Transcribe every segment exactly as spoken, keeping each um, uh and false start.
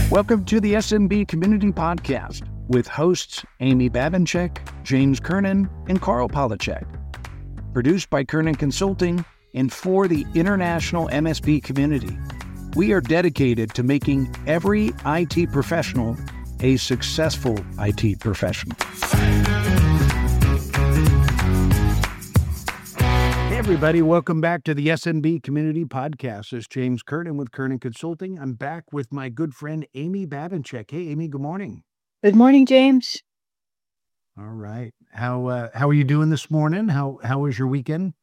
Welcome to the S M B Community Podcast with hosts Amy Babinchek, James Kernan, and Carl Polachek. Produced by Kernan Consulting and for the international M S B community. We are dedicated to making every I T professional a successful I T professional. Hey everybody, welcome back to the S M B Community Podcast. This is James Kernan with Kernan Consulting. I'm back with my good friend Amy Babinchek. Hey Amy, good morning. Good morning, James. All right. How uh, how are you doing this morning? How how was your weekend?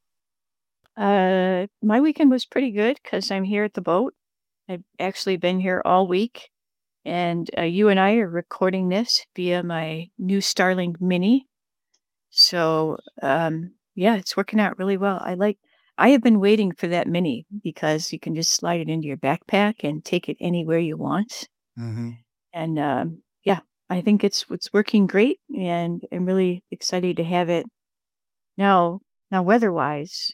Uh, my weekend was pretty good because I'm here at the boat. I've actually been here all week, and uh, you and I are recording this via my new Starlink Mini. So, um, yeah, it's working out really well. I like. I have been waiting for that Mini because you can just slide it into your backpack and take it anywhere you want. Mm-hmm. And um, yeah, I think it's it's working great, and I'm really excited to have it now. Now, weather-wise,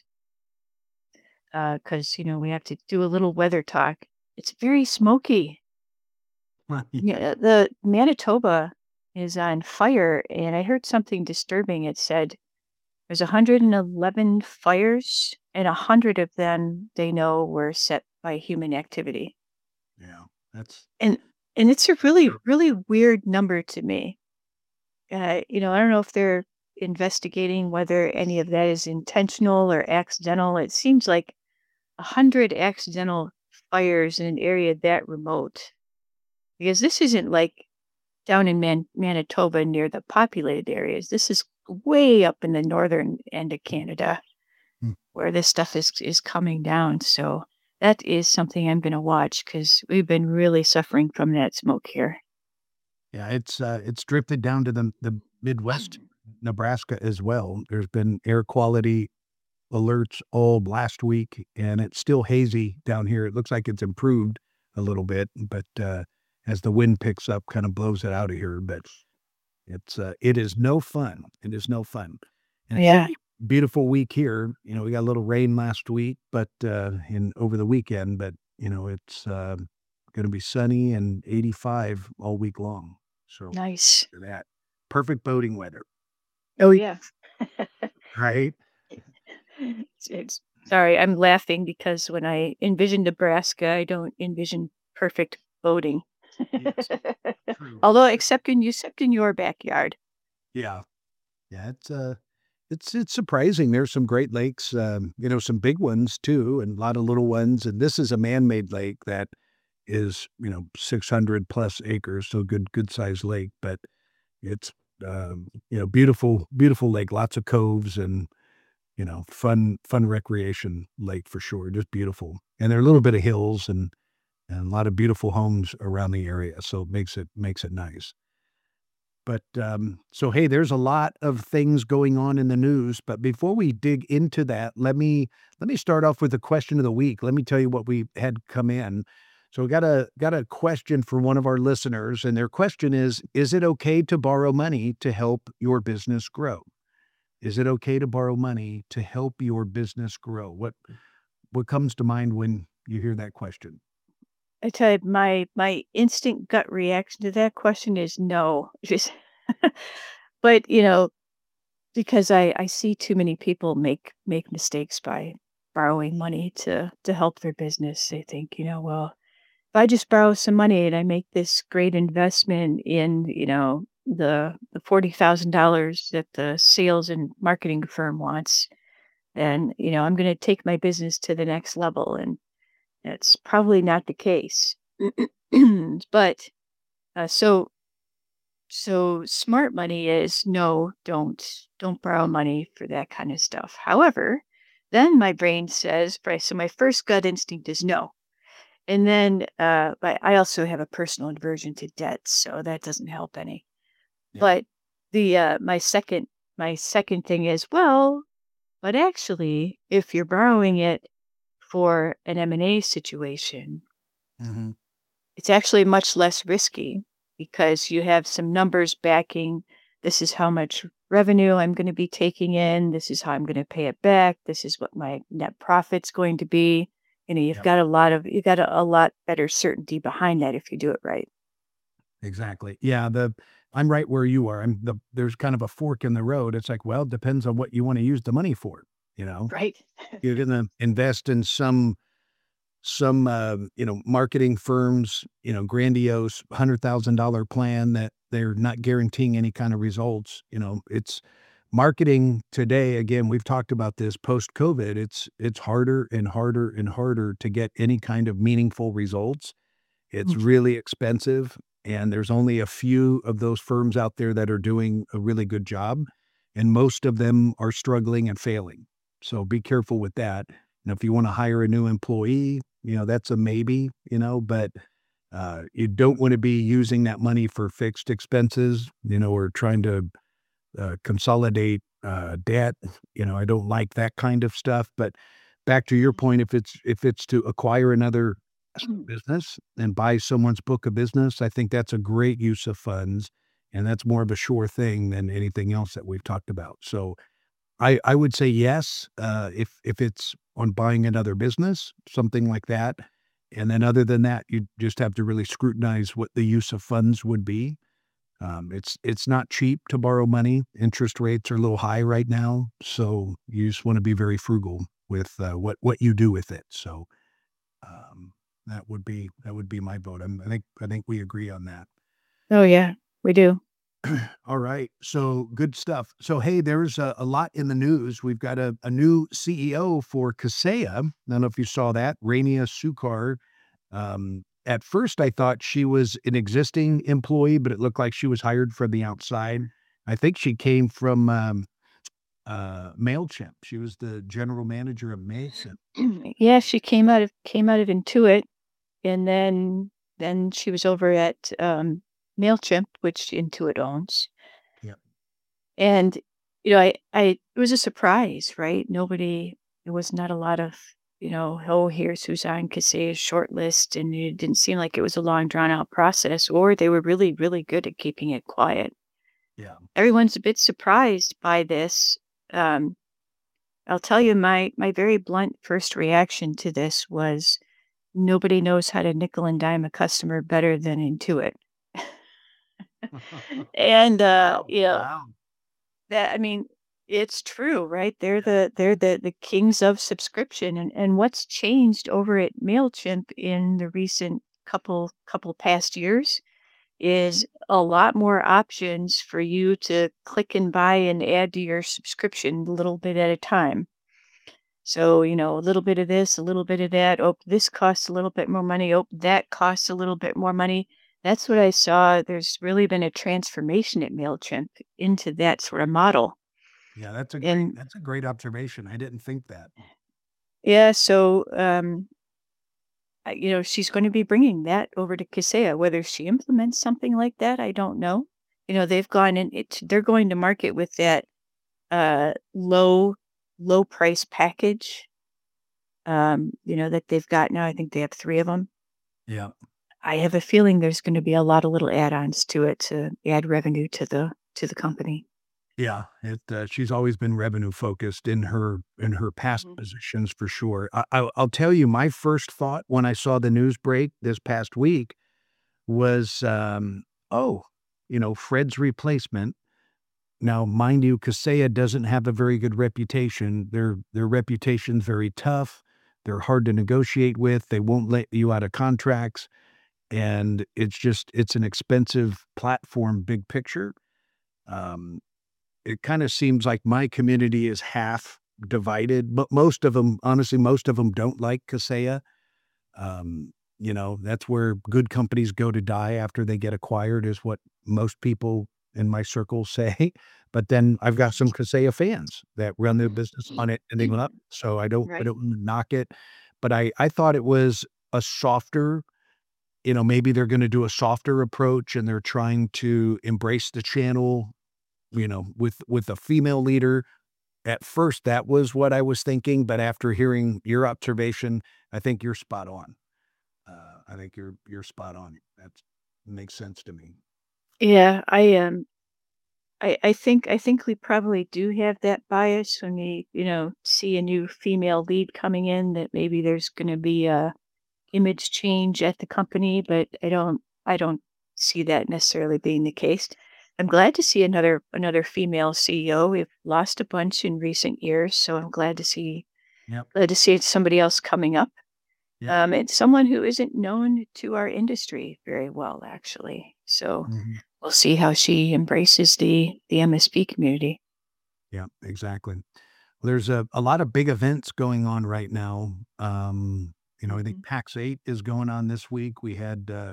because you know we have to do a little weather talk. It's very smoky. Yeah, the Manitoba is on fire, and I heard something disturbing. It said there's one hundred eleven fires, and one hundred of them they know were set by human activity. Yeah, that's And and it's a really really weird number to me. Uh, you know, I don't know if they're investigating whether any of that is intentional or accidental. It seems like a hundred accidental fires in an area that remote, because this isn't like down in Man- Manitoba near the populated areas. This is way up in the northern end of Canada Hmm. where this stuff is is coming down. So that is something I'm going to watch because we've been really suffering from that smoke here. Yeah, it's uh, it's drifted down to the the Midwest, Nebraska as well. There's been air quality alerts all last week, and it's still hazy down here. It looks like it's improved a little bit, but uh, as the wind picks up, kind of blows it out of here. But it's uh, it is no fun. It is no fun. And it's Yeah. a beautiful week here. You know, we got a little rain last week, but uh, in over the weekend. But you know, it's uh, going to be sunny and eighty-five all week long. So Nice. for that, perfect boating weather, Oh, yeah. right? It's, it's sorry, I'm laughing because when I envision Nebraska, I don't envision perfect boating. Yes, true. Although, except in except in your backyard. Yeah. Yeah, it's uh it's it's surprising. There's some great lakes, um, you know, some big ones too, and a lot of little ones. And this is a man-made lake that is, you know, six hundred plus acres, so good good sized lake. But it's um, you know, beautiful, beautiful lake, lots of coves and you know, fun fun recreation lake for sure. Just beautiful. And there are a little bit of hills and and a lot of beautiful homes around the area, so it makes it makes it nice. But, um, so, hey, there's a lot of things going on in the news, but before we dig into that, let me let me start off with the question of the week. Let me tell you what we had come in. So we got a got a question from one of our listeners, and their question is, is it okay to borrow money to help your business grow? Is it okay to borrow money to help your business grow? What what comes to mind when you hear that question? I tell you, my my instant gut reaction to that question is no. Just, but you know, because I I see too many people make make mistakes by borrowing money to to help their business. They think, you know, well, if I just borrow some money and I make this great investment in, you know, the the forty thousand dollars that the sales and marketing firm wants, then you know I'm going to take my business to the next level, and that's probably not the case. But uh, so so smart money is no, don't don't borrow money for that kind of stuff. However, then my brain says, right, so my first gut instinct is no. And then uh but I also have a personal aversion to debt, so that doesn't help any. Yeah. But the uh my second my second thing is, well, but actually if you're borrowing it for an M and A situation, Mhm. it's actually much less risky because you have some numbers backing. This is how much revenue I'm going to be taking in. This is how I'm going to pay it back. This is what my net profit's going to be. You know, you've Yep. got a lot of, you got a, a lot better certainty behind that if you do it right. Exactly. Yeah, the I'm right where you are. I'm the there's kind of a fork in the road. It's like, well, it depends on what you wanna use the money for, you know? Right. You're gonna invest in some some, uh, you know, marketing firms, you know, grandiose one hundred thousand dollars plan that they're not guaranteeing any kind of results, you know? It's marketing today, again, we've talked about this post-COVID, it's it's harder and harder and harder to get any kind of meaningful results. It's Mm. really expensive, and there's only a few of those firms out there that are doing a really good job, and most of them are struggling and failing. So be careful with that. And if you wanna hire a new employee, you know, that's a maybe, you know, but, uh, you don't wanna be using that money for fixed expenses, you know, or trying to, uh, consolidate, uh, debt. You know, I don't like that kind of stuff, but back to your point, if it's if it's to acquire another business and buy someone's book of business, I think that's a great use of funds, and that's more of a sure thing than anything else that we've talked about. So I I would say yes, uh, if if it's on buying another business, something like that. And then other than that, you just have to really scrutinize what the use of funds would be. Um, it's it's not cheap to borrow money. Interest rates are a little high right now, so you just want to be very frugal with uh, what what you do with it. So um, that would be that would be my vote. I'm, I think I think we agree on that. Oh, yeah, we do. All right, so good stuff. So hey, there's a, a lot in the news. We've got a, a new C E O for Kaseya. I don't know if you saw that, Rania Sukar. Um, at first, I thought she was an existing employee, but it looked like she was hired from the outside. I think she came from um, uh, Mailchimp. She was the general manager of Mailchimp. Yeah, she came out of came out of Intuit, and then then she was over at, um, Mailchimp, which Intuit owns. Yeah. And, you know, I I it was a surprise, right? Nobody there was not a lot of, you know, "Oh, here's who's on Kaseya's short list," and it didn't seem like it was a long drawn out process, or they were really, really good at keeping it quiet. Yeah. Everyone's a bit surprised by this. Um, I'll tell you my my very blunt first reaction to this was nobody knows how to nickel and dime a customer better than Intuit. And, uh, Wow. you know, Wow. that I mean, it's true, right? They're the they're the the kings of subscription, and and what's changed over at Mailchimp in the recent couple couple past years is a lot more options for you to click and buy and add to your subscription a little bit at a time. So, you know, a little bit of this, a little bit of that. Oh, this costs a little bit more money. Oh, that costs a little bit more money. That's what I saw. There's really been a transformation at MailChimp into that sort of model. Yeah, that's a great And that's a great observation. I didn't think that. yeah, so, um, I- you know, she's going to be bringing that over to Kaseya. Whether she implements something like that, I don't know. You know, they've gone in, it, they're going to market with that uh, low, low price package, um, you know, that they've got now. I think they have three of them. Yeah. I have a feeling there's gonna be a lot of little add-ons to it to add revenue to the to the company. Yeah, it, uh, she's always been revenue focused in her in her past Mhm. positions for sure. I, I, I'll tell you, my first thought when I saw the news break this past week was, um, oh, you know, Fred's replacement. Now, mind you, Kaseya doesn't have a very good reputation. Their their reputation's very tough. They're hard to negotiate with. They won't let you out of contracts, and it's just it's an expensive platform, big picture. Um, it kinda seems like my community is half divided, but most of them, honestly, most of them don't like Kaseya. Um, you know, that's where good companies go to die after they get acquired is what most people in my circle say. But then I've got some Kaseya fans that run their business on it and they love it. So I don't I Right. don't knock it, but I I thought it was a softer, you know, maybe they're gonna do a softer approach and they're trying to embrace the channel, you know, with with a female leader. At first, that was what I was thinking, but after hearing your observation, I think you're spot on. Uh, I think you're you're spot on. That makes sense to me. Yeah, I, um, I I think I think we probably do have that bias when we, you know, see a new female lead coming in that maybe there's gonna be a image change at the company, but I don't I don't see that necessarily being the case. I'm glad to see another another female C E O. We've lost a bunch in recent years, so I'm glad to see Yep. glad to see somebody else coming up. Yep. Um, it's someone who isn't known to our industry very well, actually. So Hmm. we'll see how she embraces the the M S P community. Yeah, exactly. There's a, a lot of big events going on right now. Um, you know, I think Mhm. PAX eight is going on this week. We had uh,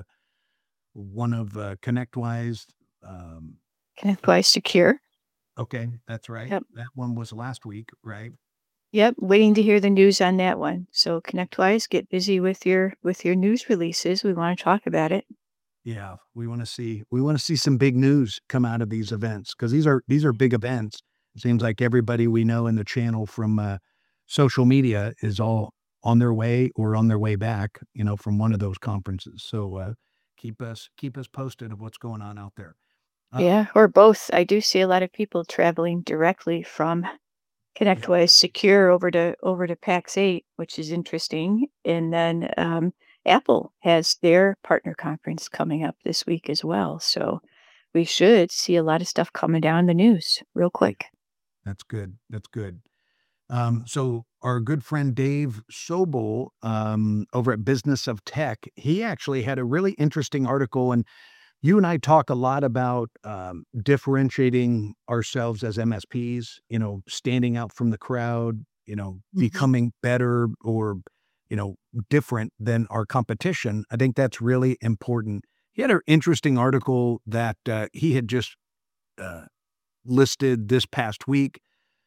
one of uh, ConnectWise. Um, ConnectWise Secure. okay, that's right. Yep. That one was last week, right? Yep. Waiting to hear the news on that one. So ConnectWise, get busy with your with your news releases. We want to talk about it. Yeah, we want to see we want to see some big news come out of these events because these are these are big events. It seems like everybody we know in the channel from uh, social media is all on their way or on their way back, you know, from one of those conferences. So uh, keep us keep us posted of what's going on out there. Uh, Yeah, or both. I do see a lot of people traveling directly from yeah, ConnectWise Secure over to over to PAX eight, which is interesting. And then um, Apple has their partner conference coming up this week as well. So we should see a lot of stuff coming down the news real yeah, quick. that's good. That's good. Um, so our good friend Dave Sobel um, over at Business of Tech, he actually had a really interesting article, and you and I talk a lot about um, differentiating ourselves as M S Ps, you know, standing out from the crowd, you know, Mhm. becoming better or, you know, different than our competition. I think that's really important. He had an interesting article that uh, he had just uh, listed this past week.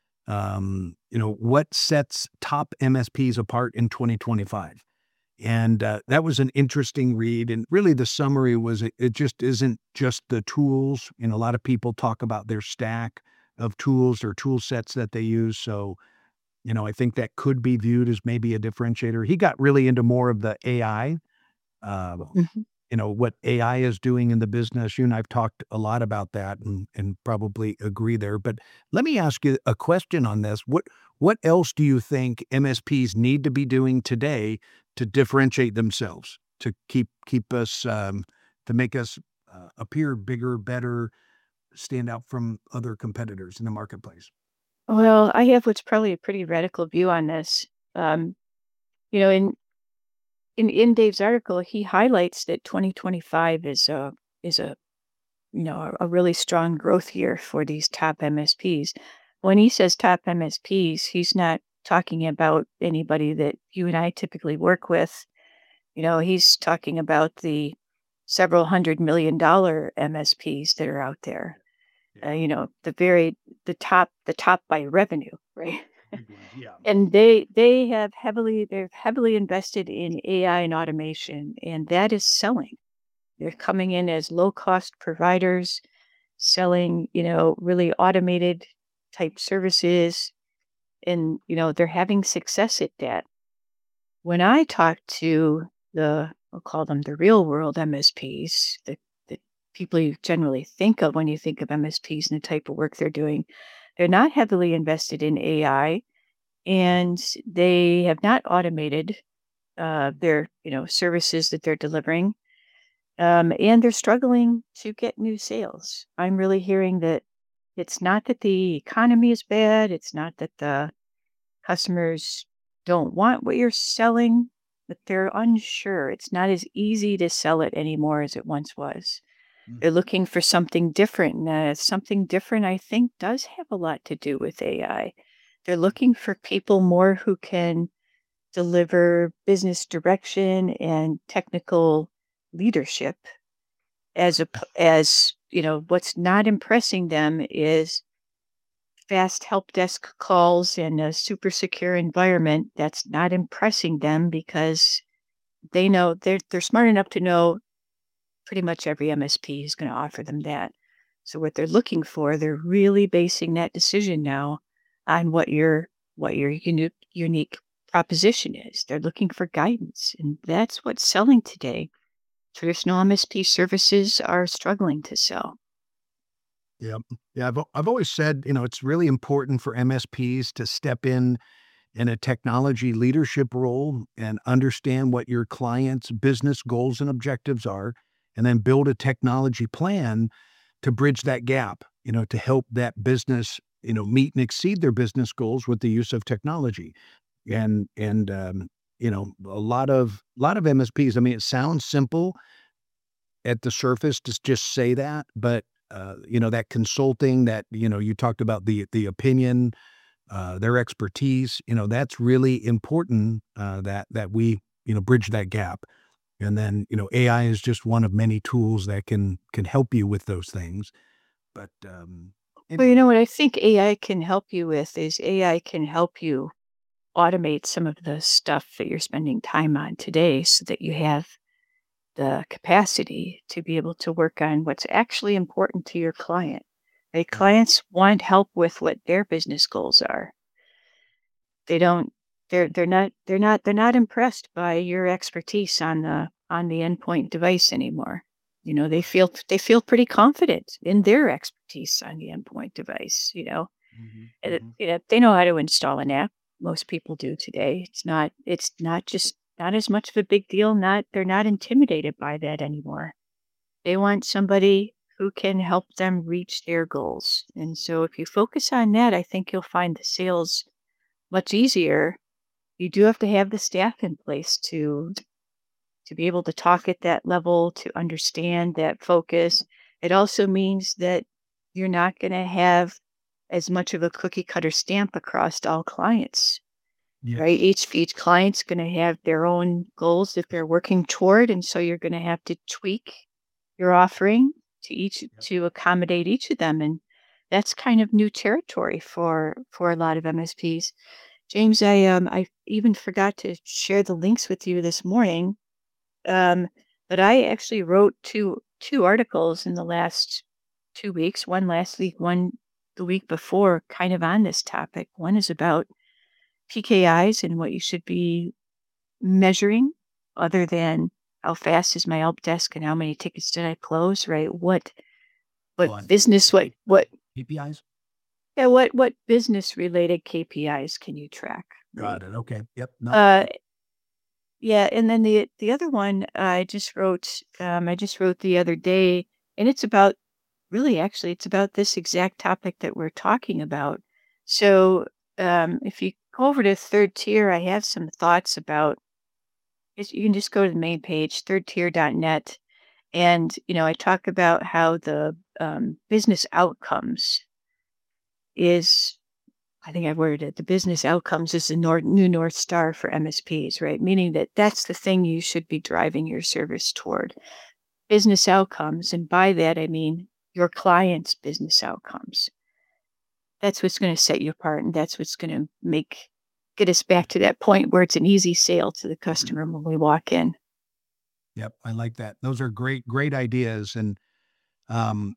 Um, you know, what sets top M S Ps apart in twenty twenty-five? And uh, that was an interesting read. And really, the summary was it, it just isn't just the tools. And a lot of people talk about their stack of tools or tool sets that they use. So, you know, I think that could be viewed as maybe a differentiator. He got really into more of the A I, uh, Mhm. you know, what A I is doing in the business. You and I've talked a lot about that and, and probably agree there. But let me ask you a question on this. What what else do you think M S Ps need to be doing today to differentiate themselves, to keep keep us um, to make us uh, appear bigger, better, stand out from other competitors in the marketplace? Well, I have what's probably a pretty radical view on this. Um, you know, in in in Dave's article, he highlights that twenty twenty-five is a is a you know a, a really strong growth year for these top M S Ps. When he says top M S Ps, he's not talking about anybody that you and I typically work with. You know, he's talking about the several hundred million dollar M S Ps that are out there. Uh, Yeah, you know, the very the top the top by revenue, right? big ones. Yeah. And they they have heavily they're heavily invested in A I and automation, and that is selling. They're coming in as low cost providers, selling, you know, really automated type services, and you know, they're having success at that. When I talk to the I'll call them the real world M S Ps, the the people you generally think of when you think of M S Ps and the type of work they're doing, they're not heavily invested in A I and they have not automated uh, their you know services that they're delivering, um, and they're struggling to get new sales. I'm really hearing that it's not that the economy is bad, it's not that the customers don't want what you're selling, but they're unsure. It's not as easy to sell it anymore as it once was. They're Mhm. looking for something different. And uh, something different, I think, does have a lot to do with A I. They're looking for people more who can deliver business direction and technical leadership as a as you know what's not impressing them is fast help desk calls in a super secure environment. That's not impressing them because they know they're they're smart enough to know pretty much every M S P is going to offer them that. So what they're looking for, they're really basing that decision now on what your what your uni- unique proposition is. They're looking for guidance, and that's what's selling today. Traditional M S P services are struggling to sell. Yeah. Yeah. I've, al- I've always said, you know, it's really important for M S Ps to step in in a technology leadership role and understand what your client's business goals and objectives are and then build a technology plan to bridge that gap, you know, to help that business, you know, meet and exceed their business goals with the use of technology. And and um, you know, a lot of a lot of M S Ps. I mean, it sounds simple at the surface to just say that, but uh, you know, that consulting, that you know, you talked about the the opinion, uh, their expertise. You know, that's really important. Uh, that that we you know bridge that gap. And then you know, A I is just one of many tools that can can help you with those things. But um, Well, you anyway, know what I think A I can help you with is A I can help you automate some of the stuff that you're spending time on today so that you have the capacity to be able to work on what's actually important to your client. Right? yeah, Clients want help with what their business goals are. They don't they're they're not they're not they're not impressed by your expertise on the on the endpoint device anymore. You know, they feel they feel pretty confident in their expertise on the endpoint device, you know. hmm And it, hmm you know, they know how to install an app. Most people do today. It's not it's not just not as much of a big deal. Not they're not intimidated by that anymore. They want somebody who can help them reach their goals. And so if you focus on that, I think you'll find the sales much easier. You do have to have the staff in place to to be able to talk at that level, to understand that focus. It also means that you're not going to have as much of a cookie cutter stamp across all clients, right? yes, Each each client's going to have their own goals that they're working toward, and so you're going to have to tweak your offering to each yep. to accommodate each of them, and that's kind of new territory for for a lot of M S Ps. James, I um I even forgot to share the links with you this morning. Um, but I actually wrote two two articles in the last two weeks. One last week, one the week before, kind of on this topic. One is about P K Is and what you should be measuring, other than how fast is my help desk and how many tickets did I close. Right? What what On business? What what K P Is. yeah? What what business related K P Is can you track? Right. Got it. Okay. Yep. No. Uh, Yeah, and then the the other one I just wrote, um, I just wrote the other day, and it's about really actually it's about this exact topic that we're talking about. So um, if you go over to third tier, I have some thoughts about. Is You can just go to the main page, third tier dot net, and you know I talk about how the um, business outcomes is I think I worded it. The business outcomes is the nor- new North Star for M S Ps, right? Meaning that that's the thing you should be driving your service toward. Business outcomes. And by that, I mean your client's business outcomes. That's what's going to set you apart. And that's what's going to make, get us back to that point where it's an easy sale to the customer when we walk in. Yep. I like that. Those are great, great ideas. And um,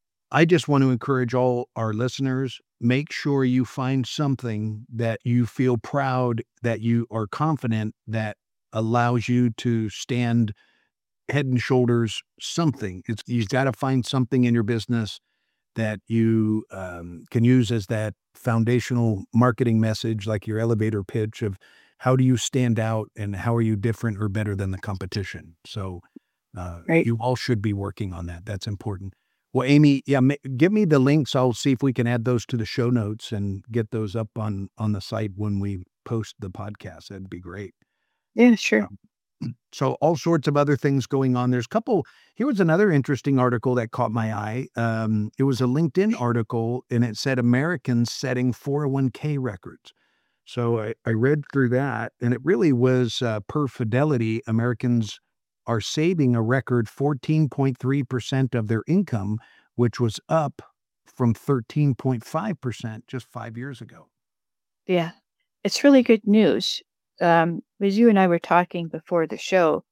I just want to encourage all our listeners, make sure you find something that you feel proud, that you are confident, that allows you to stand head and shoulders something. It's you've got to find something in your business that you um, can use as that foundational marketing message, like your elevator pitch of how do you stand out and how are you different or better than the competition. So uh, Right. you all should be working on that. That's important. Well, Amy, yeah, ma- give me the links. I'll see if we can add those to the show notes and get those up on on the site when we post the podcast. That'd be great. Yeah, sure. Um, so all sorts of other things going on. There's a couple. Here was another interesting article that caught my eye. Um, it was a LinkedIn article, and it said Americans setting four oh one k records. So I, I read through that, and it really was uh, per Fidelity. Americans are saving a record fourteen point three percent of their income, which was up from thirteen point five percent just five years ago. Yeah. It's really good news. Um, as you and I were talking before the show,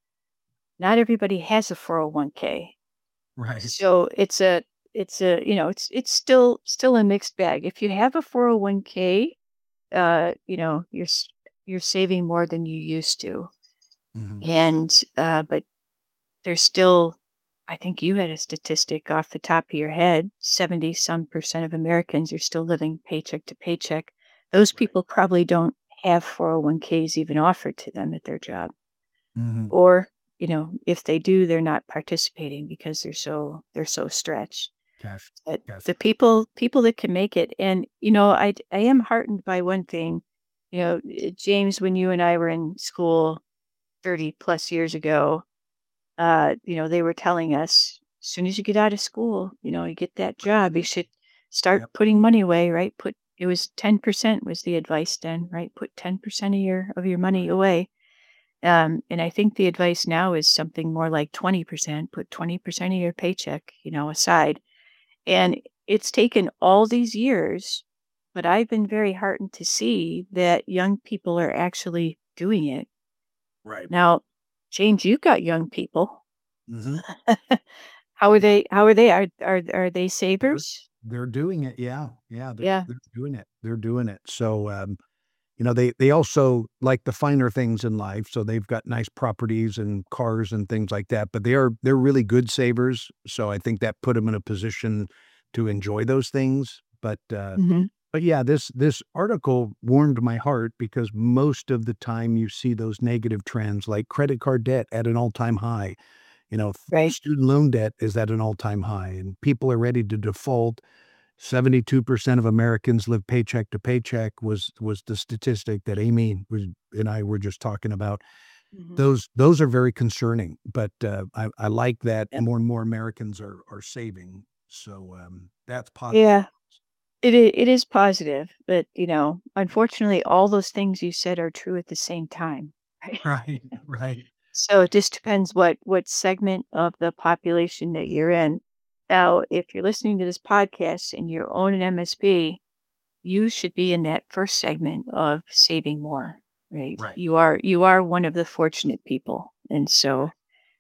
not everybody has a four oh one k. Right. So it's a it's a you know it's it's still still a mixed bag. If you have a four oh one k, uh, you know you're s- you're saving more than you used to, hmm and uh, but there's still, I think you had a statistic off the top of your head, seventy some percent of Americans are still living paycheck to paycheck. Those Right. people probably don't have four oh one k's even offered to them at their job, hmm or you know, if they do, they're not participating because they're so they're so stretched. Cash. But Yes. the people people that can make it, and you know, I d- I am heartened by one thing. You know, eh, James, when you and I were in school thirty plus years ago, uh, you know, they were telling us as soon as you get out of school, you know, you get that job, you should start Yep. putting money away, right? Put it was ten percent was the advice then, right? Put ten percent of your of your money Right. away. Um, and I think the advice now is something more like twenty percent, put twenty percent of your paycheck, you know, aside. And it's taken all these years, but I've been very heartened to see that young people are actually doing it. Right. Now, James, you've got young people. Hmm. How are they how are they? Are are are they They're savers? they're doing it. Yeah. Yeah. They're Yeah. they're doing it. They're doing it. So um, you know, they they also like the finer things in life. So they've got nice properties and cars and things like that. But they are they're really good savers. So I think that put them in a position to enjoy those things. But uh, Mhm. but yeah, this this article warmed my heart because most of the time you see those negative trends like credit card debt at an all-time high. You know, f- Right. student loan debt is at an all-time high and people are ready to default. seventy-two percent of Americans live paycheck to paycheck was was the statistic that Amy was and I were just talking about. Mhm. Those those are very concerning, but, uh, I I like that Yep. more and more Americans are are saving, so, um, that's positive. Yeah. It i it is positive, but, you know, unfortunately, all those things you said are true at the same time, right? Right, right. So it just depends what what segment of the population that you're in. Now, if you're listening to this podcast and you own an M S P, you should be in that first segment of saving more, right? Right. You are you are one of the fortunate people, and so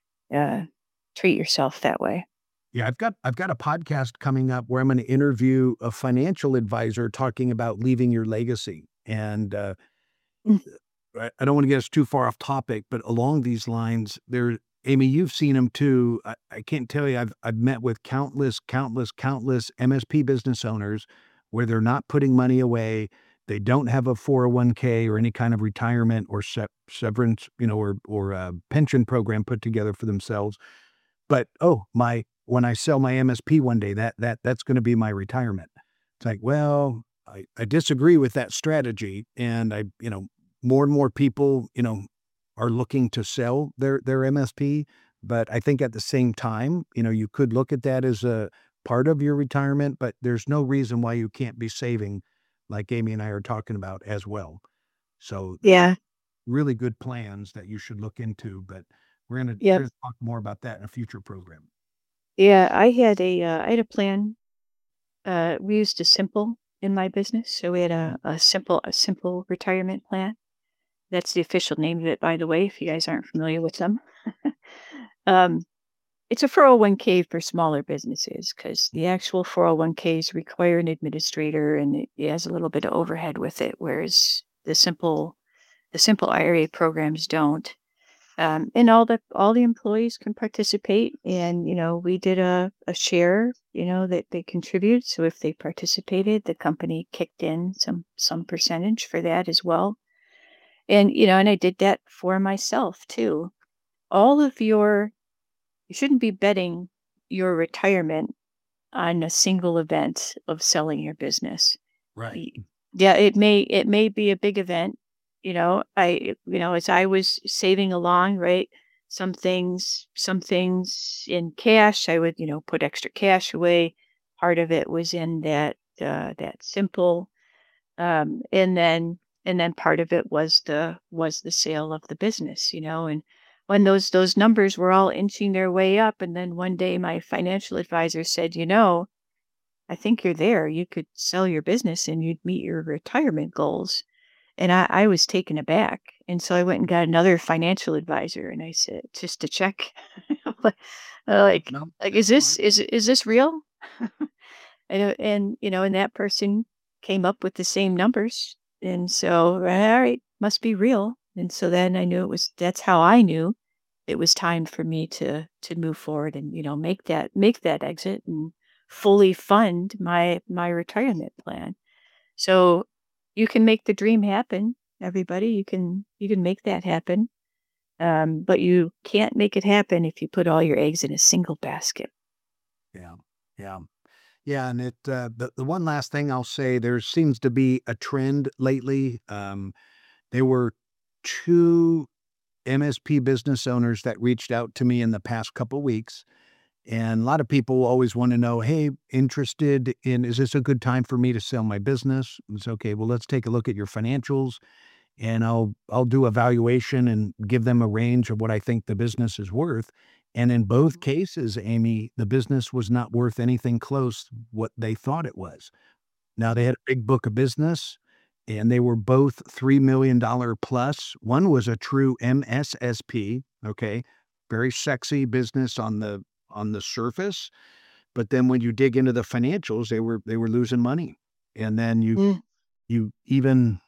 uh, treat yourself that way. Yeah, I've got I've got a podcast coming up where I'm gonna interview a financial advisor talking about leaving your legacy, and, uh Mm. I I don't wanna get us too far off topic, but along these lines, there Amy, you've seen them too. I I can't tell you, I've I've met with countless, countless, countless M S P business owners where they're not putting money away. They don't have a four oh one k or any kind of retirement or se severance, you know, or or a pension program put together for themselves. But, "Oh, my when I sell my M S P one day, that that that's gonna be my retirement." It's like, well, I I disagree with that strategy, and I you know, more and more people, you know, are looking to sell their their M S P, but I think at the same time, you know, you could look at that as a part of your retirement, but there's no reason why you can't be saving like Amy and I are talking about as well. So, Yeah. really good plans that you should look into, but we're gonna we're Yep. gonna talk more about that in a future program. Yeah. I had a uh, I had a plan. Uh, we used a simple in my business, so we had a, a simple a simple retirement plan. That's the official name of it, by the way, if you guys aren't familiar with them. um, it's a four oh one k for smaller businesses because the actual four oh one k's require an administrator and it, it has a little bit of overhead with it, whereas the simple the simple I R A programs don't. Um, and all the all the employees can participate. And you know, we did a, a share. You know that they contribute. So if they participated, the company kicked in some some percentage for that as well. And you know, and I did that for myself too. All of your you shouldn't be betting your retirement on a single event of selling your business. Right. Y- Yeah, it may it may be a big event. You know, I you know, as I was saving along, right? Some things some things in cash, I would, you know, put extra cash away. Part of it was in that uh that simple um and then and then part of it was the was the sale of the business, you know, and when those those numbers were all inching their way up and then one day my financial advisor said, "You know, I think you're there. You could sell your business and you'd meet your retirement goals." And I, I was taken aback. And so I went and got another financial advisor and I said, just to check, like, uh, like, No, like, is that's this, smart. is, is this real? and, uh, and, you know, and that person came up with the same numbers. And so, all right, must be real. And so then I knew it was, that's how I knew it was time for me to to move forward and, you know, make that make that exit and fully fund my my retirement plan. So you can make the dream happen, everybody. You can you can make that happen. Um, but you can't make it happen if you put all your eggs in a single basket. Yeah. Yeah. Yeah. And it, uh, the, the one last thing I'll say, there seems to be a trend lately. Um, there were two M S P business owners that reached out to me in the past couple weeks. And a lot of people always want to know, hey, interested in, is this a good time for me to sell my business? It's okay. Well, let's take a look at your financials and I'll I'll do a valuation and give them a range of what I think the business is worth. And in both cases, Amy, the business was not worth anything close what they thought it was. Now they had a big book of business and they were both three million dollars plus. One was a true M S S P, okay? Very sexy business on the on the surface, but then when you dig into the financials, they were they were losing money. And then you Mm. you even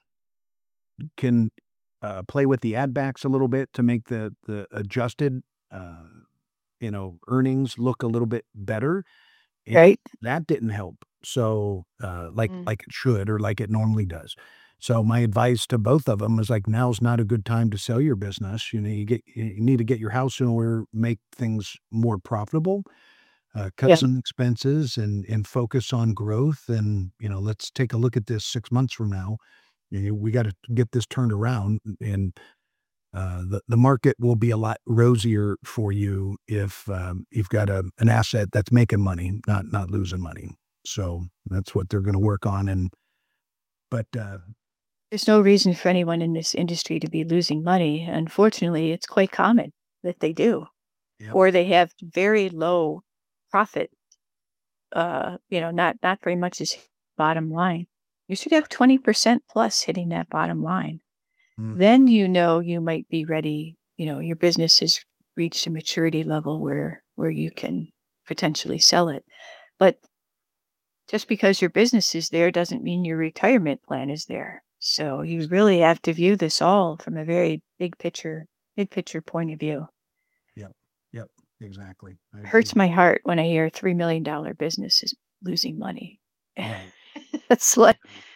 can uh, play with the ad backs a little bit to make the the adjusted, uh, you know, earnings look a little bit better. And Right? that didn't help. So, uh, like Mm. like it should or like it normally does. So my advice to both of them is like, now's not a good time to sell your business. You know, you get you need to get your house in order, make things more profitable, uh, cut Yeah. some expenses, and and focus on growth. And you know, let's take a look at this six months from now. You know, we got to get this turned around, and uh, the the market will be a lot rosier for you if um, you've got a an asset that's making money, not not losing money. So that's what they're going to work on. And but uh, There's no reason for anyone in this industry to be losing money. Unfortunately, it's quite common that they do, yep, or they have very low profit. Uh, you know, not not very much is bottom line. You should have twenty percent plus hitting that bottom line. mm, Then you know you might be ready. You know, your business has reached a maturity level where where you can potentially sell it. But just because your business is there doesn't mean your retirement plan is there. So you really have to view this all from a very big picture, big picture point of view. yep, yep, exactly. I agree. Hurts my heart when I hear a three million dollar business is losing money. Right. That's like,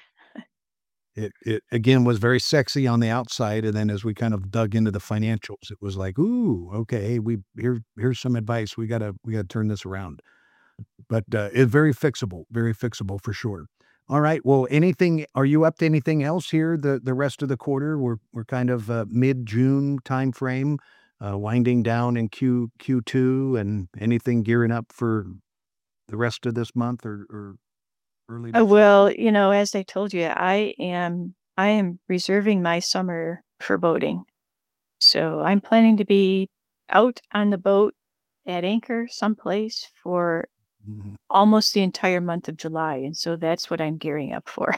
It it again was very sexy on the outside, and then as we kind of dug into the financials, it was like, "Ooh, okay, we here here's some advice. We gotta we gotta turn this around." But, uh, it's very fixable, very fixable for sure. All right, well, anything are you up to anything else here the the rest of the quarter? We're we're kind of, uh, mid-June timeframe, uh, winding down in Q Q2, and anything gearing up for the rest of this month or or early uh, next. well, you know, as I told you, I am I am reserving my summer for boating. So I'm planning to be out on the boat at anchor someplace for Mhm. almost the entire month of July, and so that's what I'm gearing up for.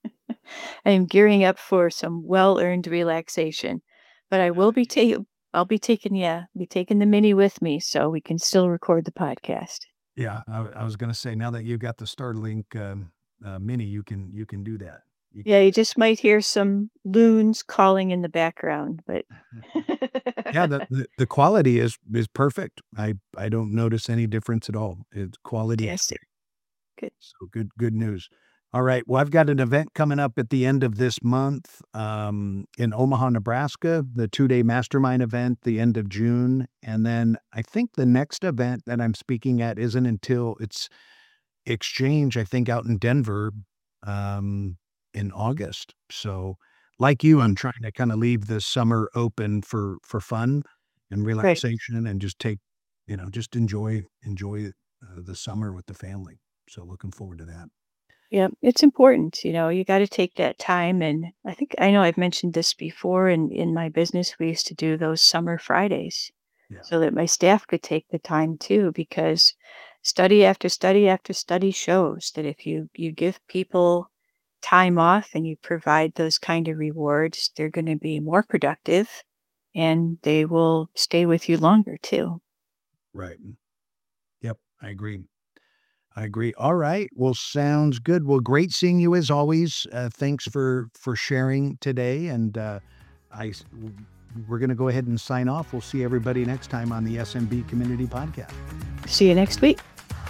I am gearing up for some well-earned relaxation, but I will be ta I'll be taking yeah, be taking the Mini with me so we can still record the podcast. Yeah, I w I was gonna say, now that you've got the Starlink, um, uh, Mini, you can you can do that. You Yeah, you just might hear some loons calling in the background, but Yeah, the the the quality is is perfect. I I don't notice any difference at all. It's quality is fantastic. Good. so good good news. All right, well, I've got an event coming up at the end of this month, um, in Omaha, Nebraska, the two-day mastermind event, the end of June, and then I think the next event that I'm speaking at isn't until it's Exchange, I think, out in Denver, um, in August. So, like you, I'm trying to kinda leave the summer open for for fun and Right. relaxation and just take you know, just enjoy enjoy, uh, the summer with the family. So, looking forward to that. Yeah, it's important, you know, you gotta take that time, and I think I know I've mentioned this before in in my business, we used to do those summer Fridays Yeah. so that my staff could take the time too, because study after study after study shows that if you you give people time off and you provide those kind of rewards, they're gonna be more productive and they will stay with you longer too. Right. Yep, I agree. I agree. All right. Well, sounds good. Well, great seeing you as always. Uh, thanks for for sharing today, and uh, I s- w- we're going to go ahead and sign off. We'll see everybody next time on the S M B Community Podcast. See you next week.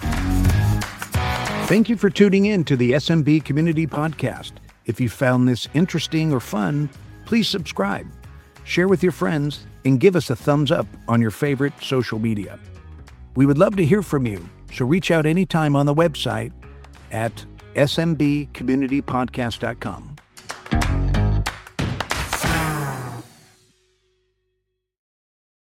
Thank you for tuning in to the S M B Community Podcast. If you found this interesting or fun, please subscribe, share with your friends, and give us a thumbs up on your favorite social media. We would love to hear from you, so reach out anytime on the website at s m b community podcast dot com.